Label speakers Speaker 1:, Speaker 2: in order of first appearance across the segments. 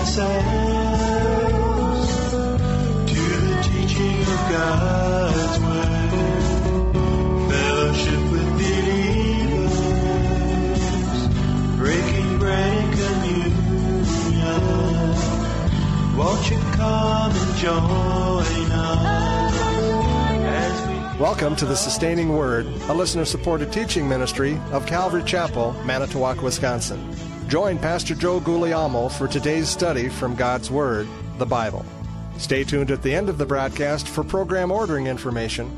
Speaker 1: ourselves to the teaching of God's Word, fellowship with believers, breaking bread and communion. Won't you come and join us as we...
Speaker 2: Welcome to the Sustaining Word, a listener-supported teaching ministry of Calvary Chapel, Manitowoc, Wisconsin. Join Pastor Joe Guglielmo for today's study from God's Word, the Bible. Stay tuned at the end of the broadcast for program ordering information.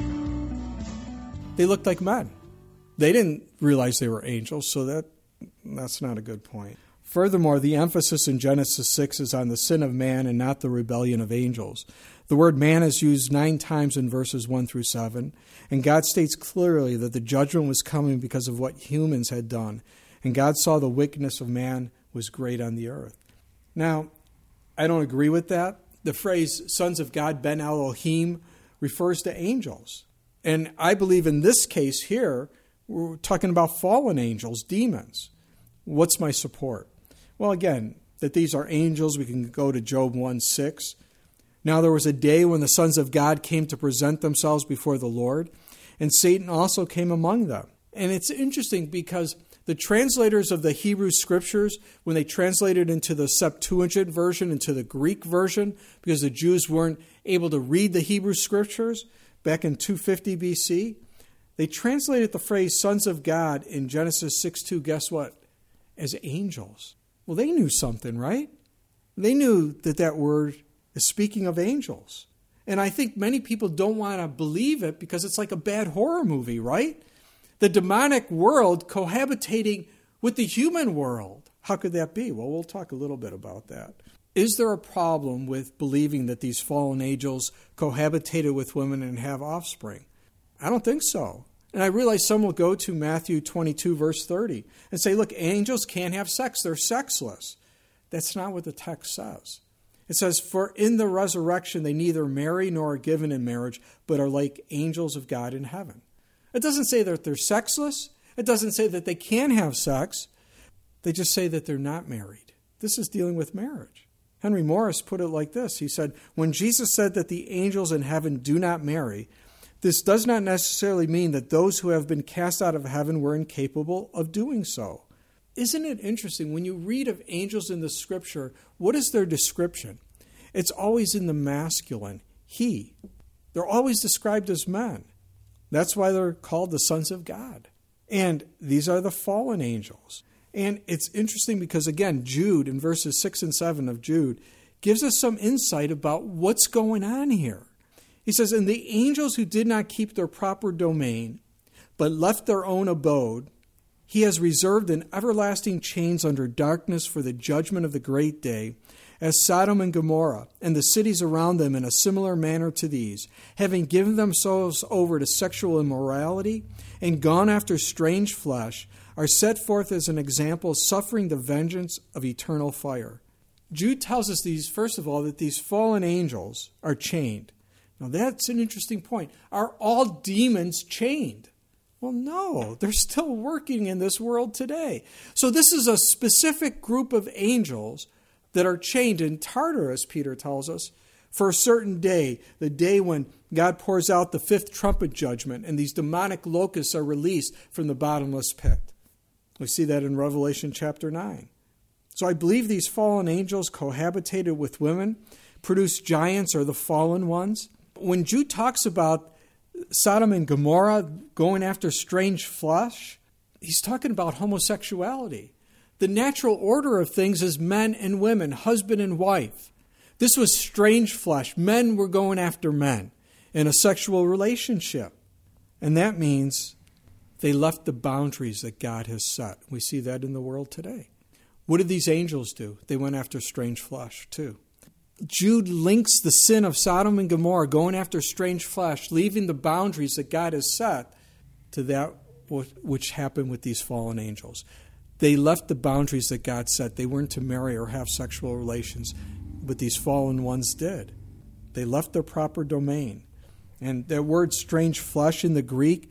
Speaker 3: They looked like men. They didn't realize they were angels, so that's not a good point. Furthermore, the emphasis in Genesis 6 is on the sin of man and not the rebellion of angels. The word man is used 9 times in verses 1 through 7, and God states clearly that the judgment was coming because of what humans had done, and God saw the wickedness of man was great on the earth. Now, I don't agree with that. The phrase sons of God, Ben Elohim, refers to angels. And I believe in this case here, we're talking about fallen angels, demons. What's my support? Well, again, that these are angels, we can go to Job 1:6. Now there was a day when the sons of God came to present themselves before the Lord, and Satan also came among them. And it's interesting because the translators of the Hebrew Scriptures, when they translated into the Septuagint version, into the Greek version, because the Jews weren't able to read the Hebrew Scriptures back in 250 BC, they translated the phrase sons of God in Genesis 6:2, guess what? As angels. Well, they knew something, right? They knew that word is speaking of angels. And I think many people don't want to believe it because it's like a bad horror movie, right? The demonic world cohabitating with the human world. How could that be? Well, we'll talk a little bit about that. Is there a problem with believing that these fallen angels cohabitated with women and have offspring? I don't think so. And I realize some will go to Matthew 22, verse 30, and say, look, angels can't have sex. They're sexless. That's not what the text says. It says, for in the resurrection they neither marry nor are given in marriage, but are like angels of God in heaven. It doesn't say that they're sexless. It doesn't say that they can have sex. They just say that they're not married. This is dealing with marriage. Henry Morris put it like this. He said, when Jesus said that the angels in heaven do not marry, this does not necessarily mean that those who have been cast out of heaven were incapable of doing so. Isn't it interesting? When you read of angels in the Scripture, what is their description? It's always in the masculine, he. They're always described as men. That's why they're called the sons of God. And these are the fallen angels. And it's interesting because, again, Jude, in verses 6 and 7 of Jude, gives us some insight about what's going on here. He says, and the angels who did not keep their proper domain, but left their own abode, he has reserved in everlasting chains under darkness for the judgment of the great day, as Sodom and Gomorrah, and the cities around them in a similar manner to these, having given themselves over to sexual immorality and gone after strange flesh, are set forth as an example, suffering the vengeance of eternal fire. Jude tells us first of all, that these fallen angels are chained. Now that's an interesting point. Are all demons chained? Well, no, they're still working in this world today. So this is a specific group of angels that are chained in Tartarus, Peter tells us, for a certain day, the day when God pours out the 5th trumpet judgment and these demonic locusts are released from the bottomless pit. We see that in Revelation chapter 9. So I believe these fallen angels cohabitated with women, produced giants or the fallen ones. When Jude talks about Sodom and Gomorrah going after strange flesh, he's talking about homosexuality. The natural order of things is men and women, husband and wife. This was strange flesh. Men were going after men in a sexual relationship. And that means they left the boundaries that God has set. We see that in the world today. What did these angels do? They went after strange flesh too. Jude links the sin of Sodom and Gomorrah, going after strange flesh, leaving the boundaries that God has set, to that which happened with these fallen angels. They left the boundaries that God set. They weren't to marry or have sexual relations, but these fallen ones did. They left their proper domain. And that word strange flesh in the Greek,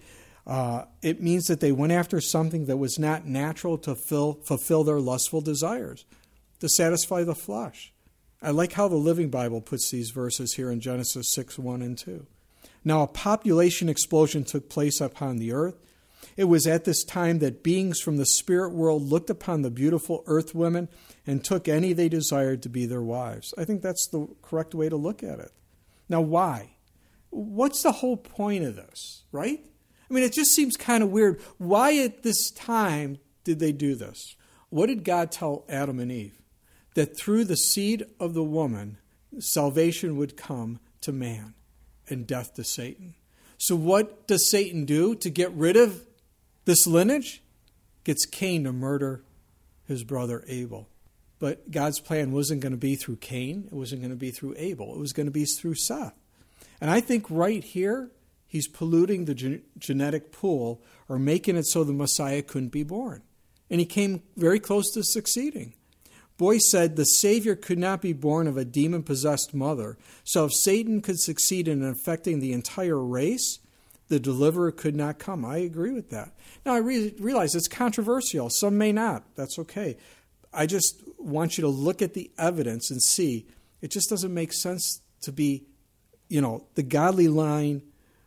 Speaker 3: it means that they went after something that was not natural to fulfill their lustful desires. to satisfy the flesh. I like how the Living Bible puts these verses here in Genesis 6, 1 and 2. Now a population explosion took place upon the earth. It was at this time that beings from the spirit world looked upon the beautiful earth women and took any they desired to be their wives. I think that's the correct way to look at it. Now why? What's the whole point of this, right? I mean, it just seems kind of weird. Why at this time did they do this? What did God tell Adam and Eve? That through the seed of the woman, salvation would come to man and death to Satan. So what does Satan do to get rid of this lineage? Gets Cain to murder his brother Abel. But God's plan wasn't going to be through Cain. It wasn't going to be through Abel. It was going to be through Seth. And I think right here, he's polluting the genetic pool or making it so the Messiah couldn't be born. And he came very close to succeeding. Boyce said the Savior could not be born of a demon-possessed mother, so if Satan could succeed in infecting the entire race, the deliverer could not come. I agree with that. Now, I realize it's controversial. Some may not. That's okay. I just want you to look at the evidence and see. It just doesn't make sense to be, the godly line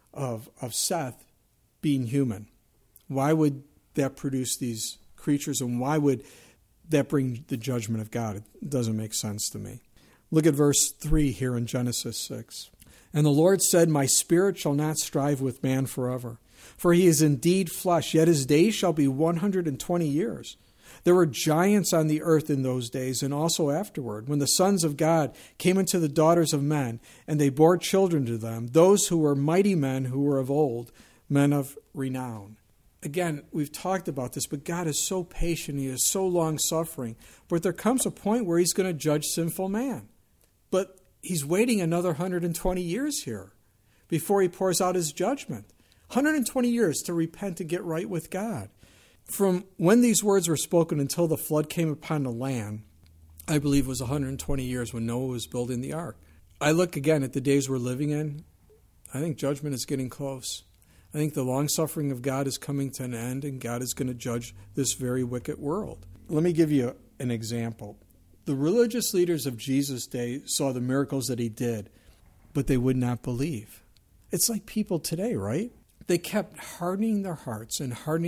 Speaker 3: of Seth being human. Why would that produce these creatures, and why would that bring the judgment of God? It doesn't make sense to me. Look at verse 3 here in Genesis 6. And the Lord said, My spirit shall not strive with man forever, for he is indeed flesh, yet his days shall be 120 years. There were giants on the earth in those days, and also afterward, when the sons of God came into the daughters of men, and they bore children to them, those who were mighty men who were of old, men of renown. Again, we've talked about this, but God is so patient. He is so long-suffering. But there comes a point where he's going to judge sinful man. But he's waiting another 120 years here before he pours out his judgment. 120 years to repent and get right with God. From when these words were spoken until the flood came upon the land, I believe it was 120 years when Noah was building the ark. I look again at the days we're living in. I think judgment is getting close. I think the long-suffering of God is coming to an end, and God is going to judge this very wicked world. Let me give you an example. The religious leaders of Jesus' day saw the miracles that he did, but they would not believe. It's like people today, right? They kept hardening their hearts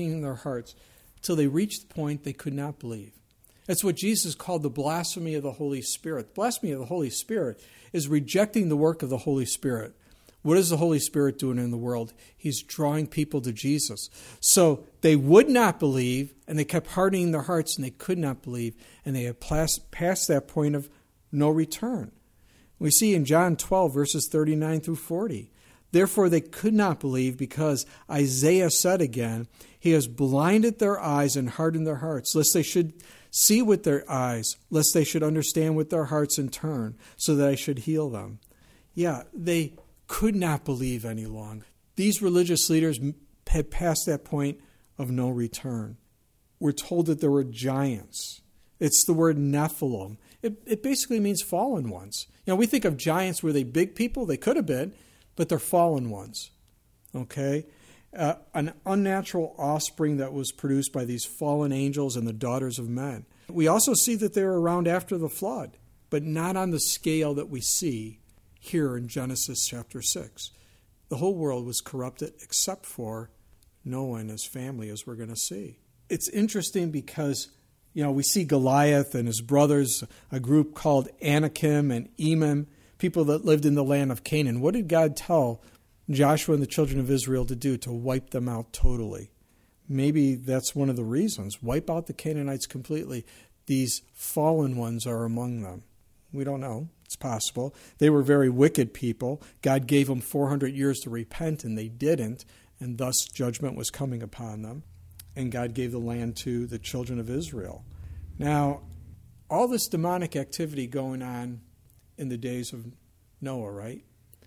Speaker 3: till they reached the point they could not believe. That's what Jesus called the blasphemy of the Holy Spirit. Blasphemy of the Holy Spirit is rejecting the work of the Holy Spirit. What is the Holy Spirit doing in the world? He's drawing people to Jesus. So they would not believe, and they kept hardening their hearts, and they could not believe, and they had passed that point of no return. We see in John 12, verses 39 through 40. Therefore they could not believe, because Isaiah said again, He has blinded their eyes and hardened their hearts, lest they should see with their eyes, lest they should understand with their hearts and turn, so that I should heal them. Yeah, they could not believe any longer. These religious leaders had passed that point of no return. We're told that there were giants. It's the word Nephilim. It basically means fallen ones. We think of giants, were they big people? They could have been, but they're fallen ones. Okay? An unnatural offspring that was produced by these fallen angels and the daughters of men. We also see that they were around after the flood, but not on the scale that we see here in Genesis chapter 6. The whole world was corrupted except for Noah and his family, as we're going to see. It's interesting because, we see Goliath and his brothers, a group called Anakim and Emim, people that lived in the land of Canaan. What did God tell Joshua and the children of Israel to do? To wipe them out totally. Maybe that's one of the reasons. Wipe out the Canaanites completely. These fallen ones are among them. We don't know. It's possible. They were very wicked people. God gave them 400 years to repent, and they didn't, and thus judgment was coming upon them. And God gave the land to the children of Israel. Now, all this demonic activity going on in the days of Noah, right?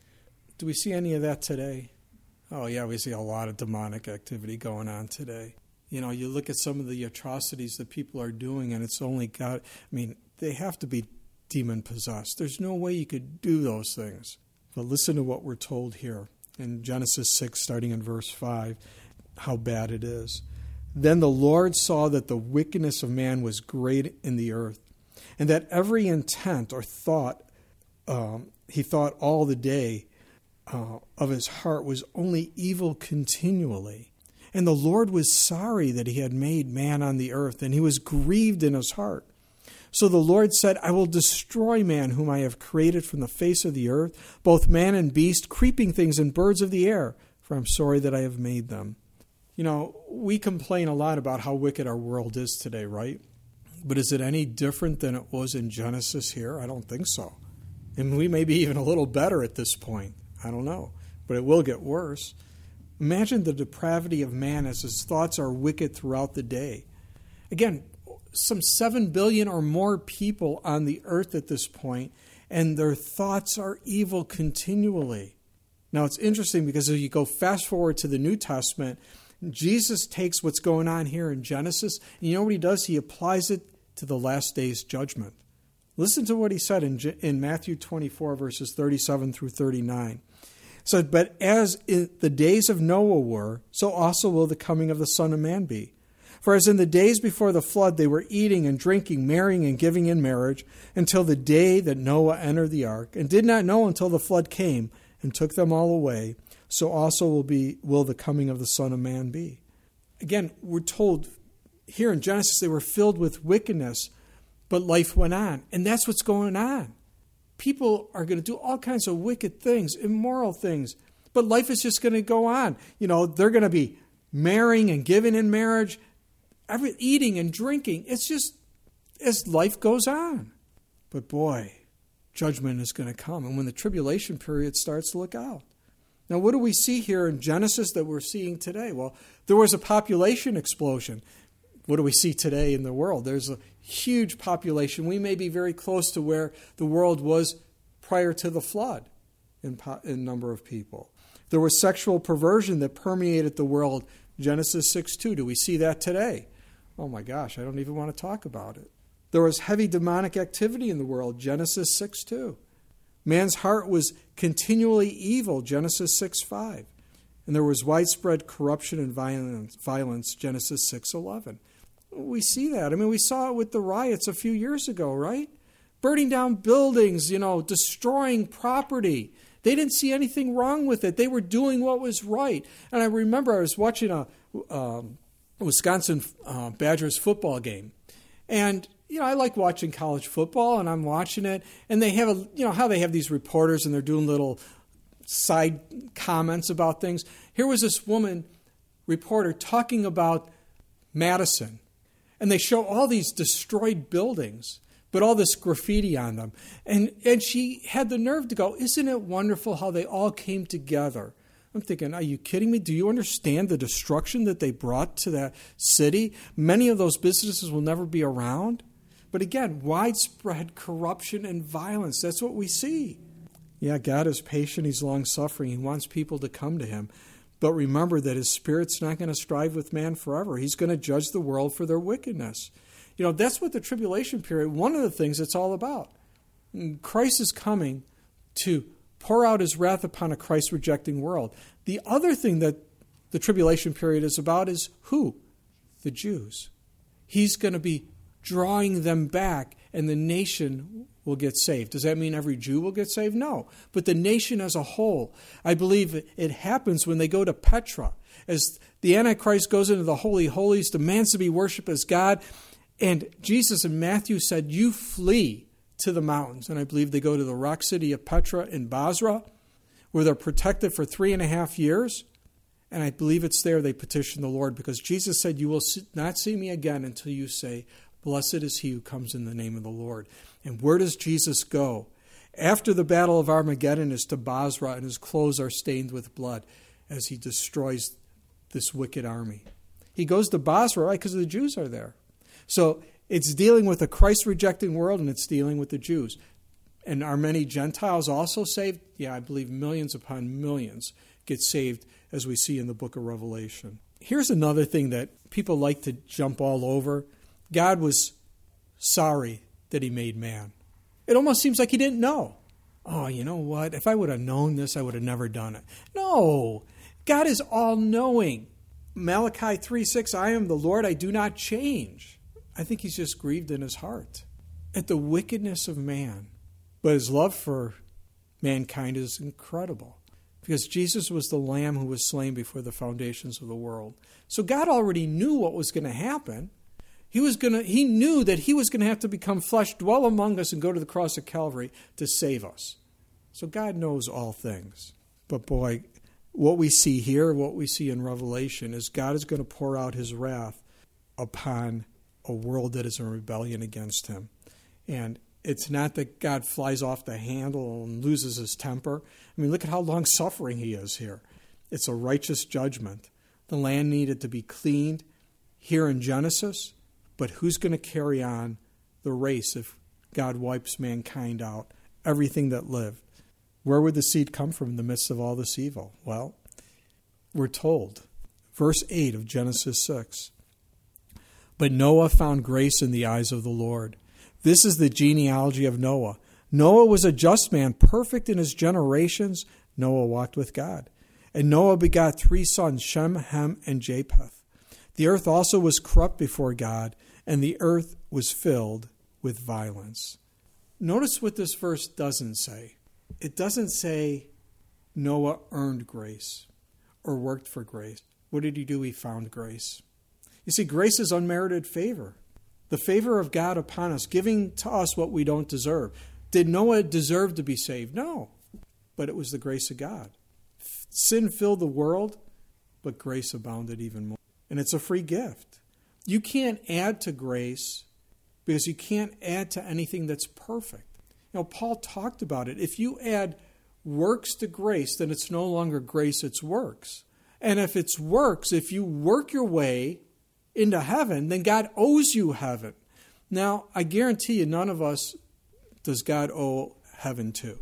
Speaker 3: Do we see any of that today? Oh, yeah, we see a lot of demonic activity going on today. You look at some of the atrocities that people are doing, and it's only God. They have to be demon-possessed. There's no way you could do those things. But listen to what we're told here in Genesis 6, starting in verse 5, how bad it is. Then the Lord saw that the wickedness of man was great in the earth, and that every intent or thought he thought all the day of his heart was only evil continually. And the Lord was sorry that he had made man on the earth, and he was grieved in his heart. So the Lord said, I will destroy man whom I have created from the face of the earth, both man and beast, creeping things and birds of the air, for I'm sorry that I have made them. You know, we complain a lot about how wicked our world is today, right? But is it any different than it was in Genesis here? I don't think so. And we may be even a little better at this point. I don't know. But it will get worse. Imagine the depravity of man as his thoughts are wicked throughout the day. Again, some 7 billion or more people on the earth at this point, and their thoughts are evil continually. Now, it's interesting because if you go fast forward to the New Testament, Jesus takes what's going on here in Genesis, and you know what he does? He applies it to the last day's judgment. Listen to what he said in Matthew 24, verses 37 through 39. It said, but as in the days of Noah were, so also will the coming of the Son of Man be. For as in the days before the flood, they were eating and drinking, marrying and giving in marriage, until the day that Noah entered the ark, and did not know until the flood came and took them all away, so also will the coming of the Son of Man be. Again, we're told here in Genesis they were filled with wickedness, but life went on. And that's what's going on. People are going to do all kinds of wicked things, immoral things, but life is just going to go on. You know, they're going to be marrying and giving in marriage, eating and drinking. It's just as life goes on. But boy, judgment is going to come. And when the tribulation period starts, look out. Now, what do we see here in Genesis that we're seeing today? Well, there was a population explosion. What do we see today in the world? There's a huge population. We may be very close to where the world was prior to the flood in number of people. There was sexual perversion that permeated the world. Genesis 6:2. Do we see that today? Oh my gosh, I don't even want to talk about it. There was heavy demonic activity in the world. Genesis 6:2. Man's heart was continually evil. Genesis 6:5. And there was widespread corruption and violence. Genesis 6:11. We see that. I mean, we saw it with the riots a few years ago, right? Burning down buildings, destroying property. They didn't see anything wrong with it. They were doing what was right. And I remember I was watching a Wisconsin Badgers football game. And, I like watching college football, and I'm watching it. And they have, how they have these reporters, and they're doing little side comments about things. Here was this reporter talking about Madison. And they show all these destroyed buildings, but all this graffiti on them. And she had the nerve to go, isn't it wonderful how they all came together? I'm thinking, are you kidding me? Do you understand the destruction that they brought to that city? Many of those businesses will never be around. But again, widespread corruption and violence. That's what we see. Yeah, God is patient. He's long-suffering. He wants people to come to him. But remember that his Spirit's not going to strive with man forever. He's going to judge the world for their wickedness. That's what the tribulation period, one of the things it's all about. Christ is coming to pour out his wrath upon a Christ-rejecting world. The other thing that the tribulation period is about is who? The Jews. He's going to be drawing them back, and the nation will get saved. Does that mean every Jew will get saved? No. But the nation as a whole, I believe it happens when they go to Petra. As the Antichrist goes into the Holy Holies, demands to be worshipped as God. And Jesus in Matthew said, you flee to the mountains. And I believe they go to the rock city of Petra in Basra, where they're protected for 3.5 years. And I believe it's there they petition the Lord, because Jesus said, you will not see me again until you say, blessed is he who comes in the name of the Lord. And where does Jesus go? After the battle of Armageddon is to Basra, and his clothes are stained with blood as he destroys this wicked army. He goes to Basra, right, because the Jews are there. So it's dealing with a Christ-rejecting world, and it's dealing with the Jews. And are many Gentiles also saved? Yeah, I believe millions upon millions get saved, as we see in the book of Revelation. Here's another thing that people like to jump all over. God was sorry that he made man. It almost seems like he didn't know. Oh, you know what? If I would have known this, I would have never done it. No, God is all-knowing. Malachi 3:6, I am the Lord, I do not change. I think he's just grieved in his heart. at the wickedness of man. But his love for mankind is incredible, because Jesus was the Lamb who was slain before the foundations of the world. So God already knew what was going to happen. He knew that he was going to have to become flesh, dwell among us, and go to the cross of Calvary to save us. So God knows all things. But boy, what we see here, what we see in Revelation, is God is going to pour out his wrath upon a world that is in rebellion against him. And it's not that God flies off the handle and loses his temper. I mean, look at how long-suffering he is here. It's a righteous judgment. The land needed to be cleaned here in Genesis, but who's going to carry on the race if God wipes mankind out, everything that lived? Where would the seed come from in the midst of all this evil? Well, we're told, verse 8 of Genesis 6, "But Noah found grace in the eyes of the Lord." This is the genealogy of Noah. Noah was a just man, perfect in his generations. Noah walked with God. And Noah begot 3 sons, Shem, Ham, and Japheth. The earth also was corrupt before God, and the earth was filled with violence. Notice what this verse doesn't say. It doesn't say Noah earned grace or worked for grace. What did he do? He found grace. You see, grace is unmerited favor. The favor of God upon us, giving to us what we don't deserve. Did Noah deserve to be saved? No. But it was the grace of God. Sin filled the world, but grace abounded even more. And it's a free gift. You can't add to grace because you can't add to anything that's perfect. You know, Paul talked about it. If you add works to grace, then it's no longer grace, it's works. And if it's works, if you work your way into heaven, then God owes you heaven. Now, I guarantee you, none of us does God owe heaven to.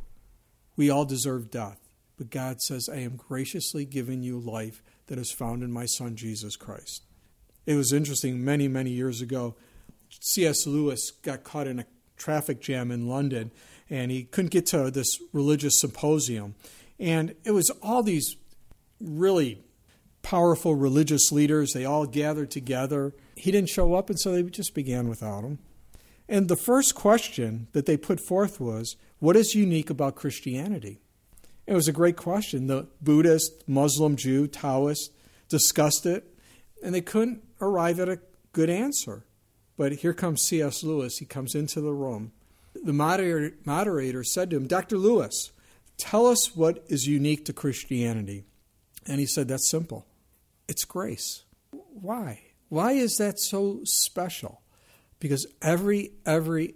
Speaker 3: We all deserve death. But God says, I am graciously giving you life that is found in my Son, Jesus Christ. It was interesting, many, many years ago, C.S. Lewis got caught in a traffic jam in London, and he couldn't get to this religious symposium. And it was all these really powerful religious leaders. They all gathered together. He didn't show up, and so they just began without him. And the first question that they put forth was, what is unique about Christianity? It was a great question. The Buddhist, Muslim, Jew, Taoist discussed it, and they couldn't arrive at a good answer. But here comes C.S. Lewis. He comes into the room. The moderator said to him, Dr. Lewis, tell us what is unique to Christianity. And he said, that's simple. It's grace. Why? Why is that so special? Because every, you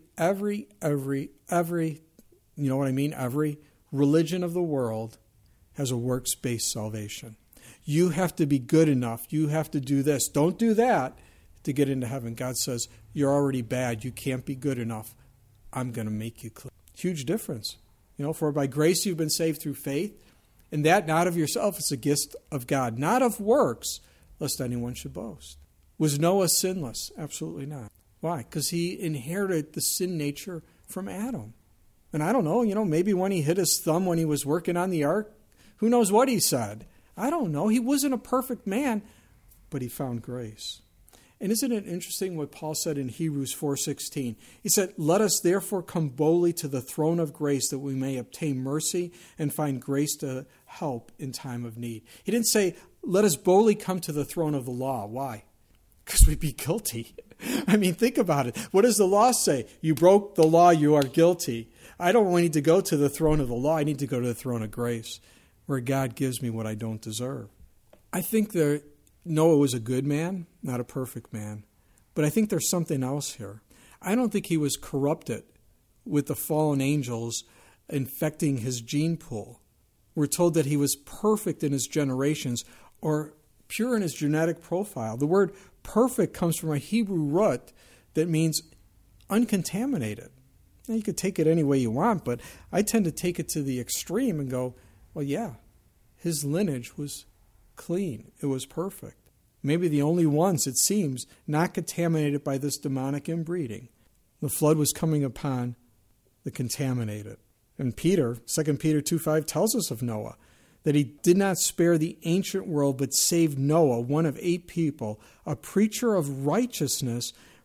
Speaker 3: know what I mean? Every religion of the world has a works-based salvation. You have to be good enough. You have to do this. Don't do that to get into heaven. God says, you're already bad. You can't be good enough. I'm going to make you clean. Huge difference. You know, for by grace you've been saved through faith, and that not of yourself, it's a gift of God, not of works, lest anyone should boast. Was Noah sinless? Absolutely not. Why? Because he inherited the sin nature from Adam. And I don't know, maybe when he hit his thumb when he was working on the ark, who knows what he said? I don't know. He wasn't a perfect man, but he found grace. And isn't it interesting what Paul said in Hebrews 4:16? He said, let us therefore come boldly to the throne of grace that we may obtain mercy and find grace to help in time of need. He didn't say, let us boldly come to the throne of the law. Why? Because we'd be guilty. I mean, think about it. What does the law say? You broke the law, you are guilty. I don't need to go to the throne of the law. I need to go to the throne of grace, where God gives me what I don't deserve. I think that Noah was a good man, not a perfect man. But I think there's something else here. I don't think he was corrupted with the fallen angels infecting his gene pool. We're told that he was perfect in his generations, or pure in his genetic profile. The word perfect comes from a Hebrew root that means uncontaminated. Now, you could take it any way you want, but I tend to take it to the extreme and go, well, yeah, his lineage was clean. It was perfect. Maybe the only ones, it seems, not contaminated by this demonic inbreeding. The flood was coming upon the contaminated. And Peter, 2 Peter 2:5 tells us of Noah, that he did not spare the ancient world, but saved Noah, one of 8 people, a preacher of righteousness,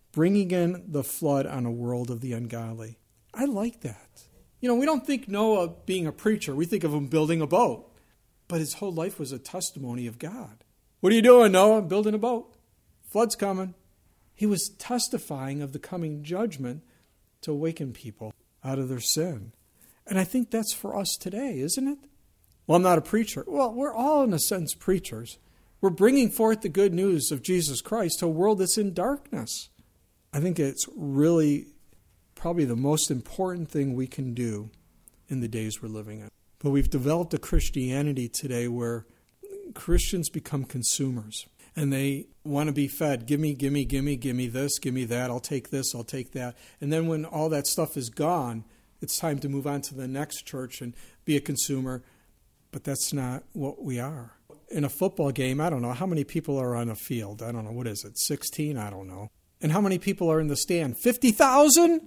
Speaker 3: bringing in the flood on a world of the ungodly. I like that. We don't think Noah being a preacher. We think of him building a boat. But his whole life was a testimony of God. What are you doing, Noah? I'm building a boat. Flood's coming. He was testifying of the coming judgment to awaken people out of their sin. And I think that's for us today, isn't it? Well, I'm not a preacher. Well, we're all, in a sense, preachers. We're bringing forth the good news of Jesus Christ to a world that's in darkness. I think it's really probably the most important thing we can do in the days we're living in. But we've developed a Christianity today where Christians become consumers. And they want to be fed. Give me this, give me that. I'll take this, I'll take that. And then when all that stuff is gone, it's time to move on to the next church and be a consumer. But that's not what we are. In a football game, I don't know, how many people are on a field? I don't know, what is it, 16? I don't know. And how many people are in the stand? 50,000?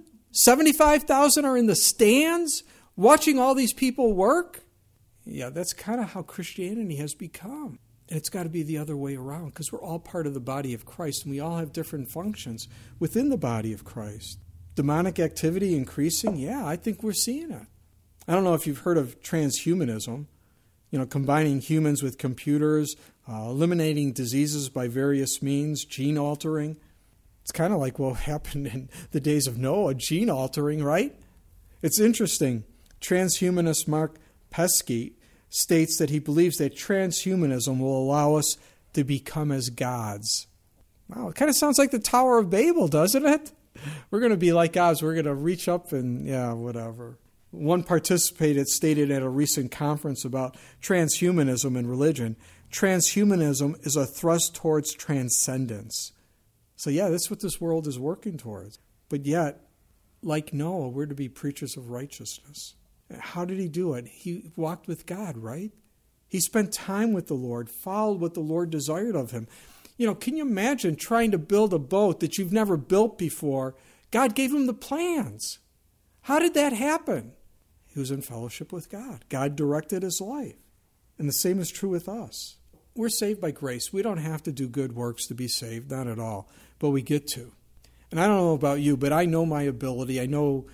Speaker 3: 75,000 are in the stands watching all these people work? Yeah, that's kind of how Christianity has become. And it's got to be the other way around because we're all part of the body of Christ and we all have different functions within the body of Christ. Demonic activity increasing? Yeah, I think we're seeing it. I don't know if you've heard of transhumanism, combining humans with computers, eliminating diseases by various means, gene altering. It's kind of like what happened in the days of Noah, gene altering, right? It's interesting. Transhumanist Mark Pesky states that he believes that transhumanism will allow us to become as gods. Wow, it kind of sounds like the Tower of Babel, doesn't it? We're going to be like gods. We're going to reach up and, whatever. One participant stated at a recent conference about transhumanism and religion, transhumanism is a thrust towards transcendence. So that's what this world is working towards. But yet, like Noah, we're to be preachers of righteousness. How did he do it? He walked with God, right? He spent time with the Lord, followed what the Lord desired of him. Can you imagine trying to build a boat that you've never built before? God gave him the plans. How did that happen? He was in fellowship with God. God directed his life. And the same is true with us. We're saved by grace. We don't have to do good works to be saved, not at all. But we get to. And I don't know about you, but I know my ability. I know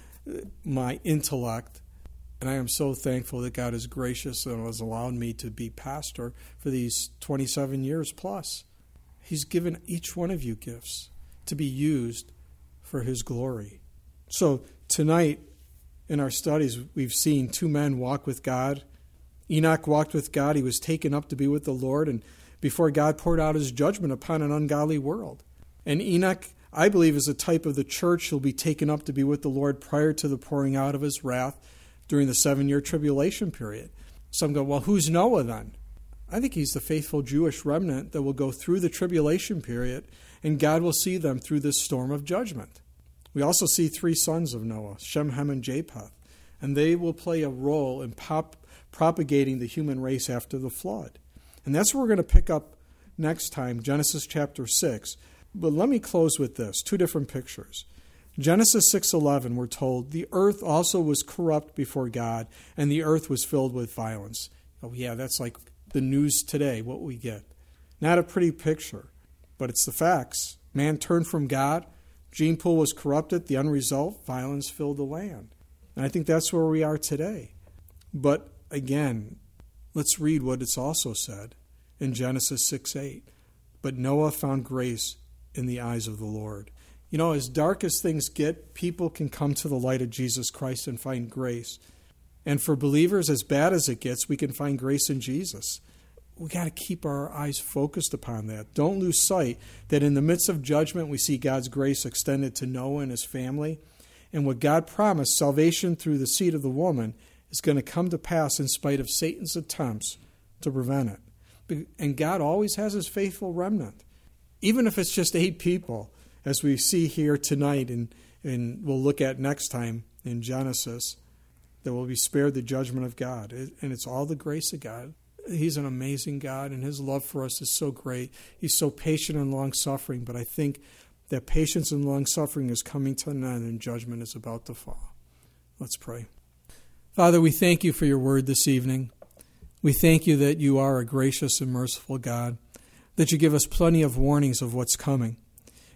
Speaker 3: my intellect. And I am so thankful that God is gracious and has allowed me to be pastor for these 27 years plus. He's given each one of you gifts to be used for his glory. So tonight in our studies, we've seen two men walk with God. Enoch walked with God. He was taken up to be with the Lord, and before God poured out his judgment upon an ungodly world. And Enoch, I believe, is a type of the church who'll be taken up to be with the Lord prior to the pouring out of his wrath during the 7-year tribulation period. Some go, well, who's Noah then? I think he's the faithful Jewish remnant that will go through the tribulation period, and God will see them through this storm of judgment. We also see 3 sons of Noah, Shem, Ham, and Japheth, and they will play a role in propagating the human race after the flood. And that's what we're going to pick up next time, Genesis chapter 6. But let me close with this, 2 different pictures. Genesis 6:11, we're told, the earth also was corrupt before God, and the earth was filled with violence. Oh yeah, that's like the news today, what we get. Not a pretty picture, but it's the facts. Man turned from God, gene pool was corrupted, the end result, violence filled the land. And I think that's where we are today. But again, let's read what it's also said in Genesis 6:8. But Noah found grace in the eyes of the Lord. As dark as things get, people can come to the light of Jesus Christ and find grace. And for believers, as bad as it gets, we can find grace in Jesus. We got to keep our eyes focused upon that. Don't lose sight that in the midst of judgment, we see God's grace extended to Noah and his family. And what God promised, salvation through the seed of the woman, is going to come to pass in spite of Satan's attempts to prevent it. And God always has his faithful remnant. Even if it's just 8 people, as we see here tonight and we'll look at next time in Genesis, that will be spared the judgment of God. And it's all the grace of God. He's an amazing God, and his love for us is so great. He's so patient and long-suffering, but I think that patience and long-suffering is coming to an end and judgment is about to fall. Let's pray. Father, we thank you for your word this evening. We thank you that you are a gracious and merciful God, that you give us plenty of warnings of what's coming.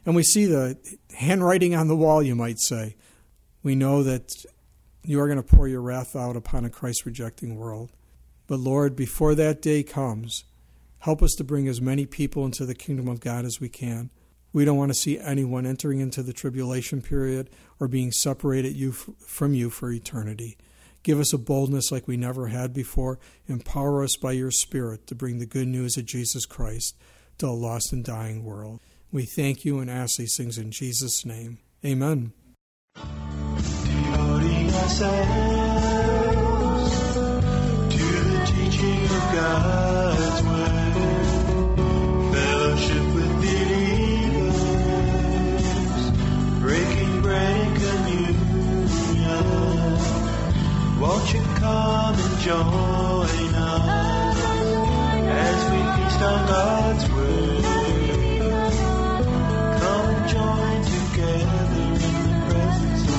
Speaker 3: And we see the handwriting on the wall, you might say. We know that you are going to pour your wrath out upon a Christ-rejecting world. But Lord, before that day comes, help us to bring as many people into the kingdom of God as we can. We don't want to see anyone entering into the tribulation period or being separated from you for eternity. Give us a boldness like we never had before. Empower us by your Spirit to bring the good news of Jesus Christ to a lost and dying world. We thank you and ask these things in Jesus' name. Amen.
Speaker 1: Devoting ourselves to the teaching of God's word, fellowship with believers, breaking bread and communion. Won't you come and join us as we feast on God's word? Come and join together in the presence of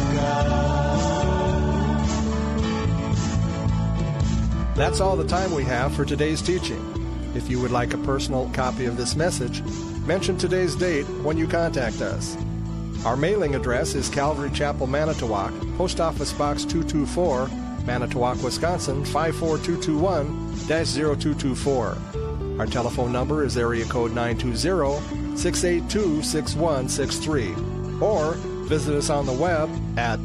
Speaker 1: God.
Speaker 2: That's all the time we have for today's teaching. If you would like a personal copy of this message, mention today's date when you contact us. Our mailing address is Calvary Chapel, Manitowoc, Post Office Box 224, Manitowoc, Wisconsin 54221-0224. Our telephone number is area code 920-682-6163. Or visit us on the web at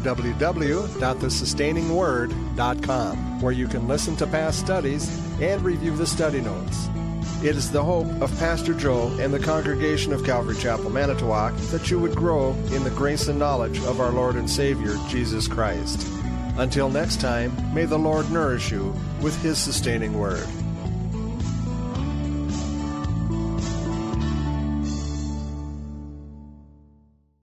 Speaker 2: www.thesustainingsword.com, where you can listen to past studies and review the study notes. It is the hope of Pastor Joe and the congregation of Calvary Chapel, Manitowoc, that you would grow in the grace and knowledge of our Lord and Savior, Jesus Christ. Until next time, may the Lord nourish you with His sustaining word.